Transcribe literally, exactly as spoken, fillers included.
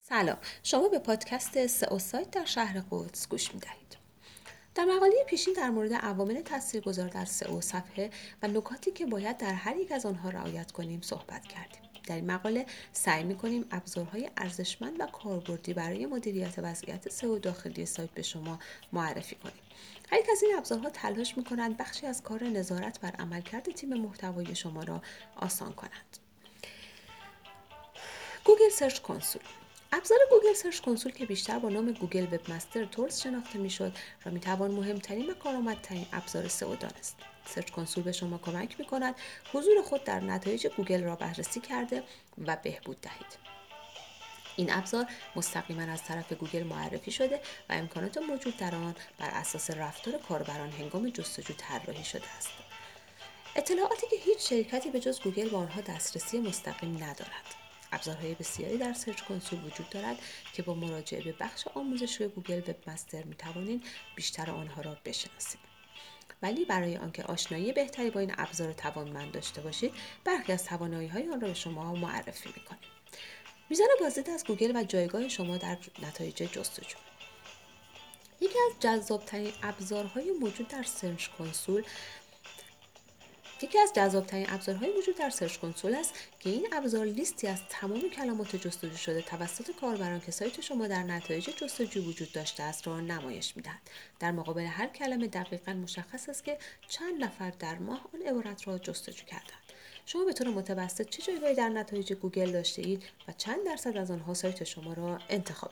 سلام، شما به پادکست سئو سایت در شهر قدس گوش می‌دهید. در مقاله پیشین در مورد عوامل تاثیرگذار در سئو صفحه و نکاتی که باید در هر یک از آنها رعایت کنیم صحبت کردیم. در این مقاله سعی می‌کنیم ابزارهای ارزشمند و کاربردی برای مدیریت وضعیت سئو داخلی سایت به شما معرفی کنیم. هر یک از این ابزارها تلاش می‌کنند بخشی از کار نظارت بر عملکرد تیم محتوای شما را آسان کنند. گوگل سرچ کنسول ابزار گوگل سرچ کنسول که بیشتر با نام گوگل وب مستر تولز شناخته میشد را میتوان مهمترین و کارآمدترین ابزار سئو دانست. سرچ کنسول به شما کمک میکند حضور خود در نتایج گوگل را بررسی کرده و بهبود دهید. این ابزار مستقیما از طرف گوگل معرفی شده و امکانات موجود در آن بر اساس رفتار کاربران هنگام جستجو طراحی شده است. اطلاعاتی که هیچ شرکتی به جز گوگل به آنها دسترسی مستقیم ندارد. ابزارهای بسیاری در سرچ کنسول وجود دارد که با مراجعه به بخش آموزشی گوگل وب مستر می توانید بیشتر آنها را بشناسید. ولی برای آنکه آشنایی بهتری با این ابزار توانمند داشته باشید، برخی از توانایی‌های آن را به شما معرفی می‌کنیم. میزان بازدید از گوگل و جایگاه شما در نتایج جستجو. یکی از جذاب‌ترین ابزارهای موجود در سرچ کنسول یکی از جذاب‌ترین ابزارهای وجود در سرچ کنسول است که این ابزار لیستی از تمام کلمات جستجو شده توسط کاربران که سایت شما در نتایج جستجو وجود داشته است را نمایش می‌دهد. در مقابل هر کلمه دقیقاً مشخص است که چند نفر در ماه آن عبارت را جستجو کردند. شما به طور متوسط چه جایگاهی در نتایج گوگل داشته اید و چند درصد از آنها سایت شما را انتخاب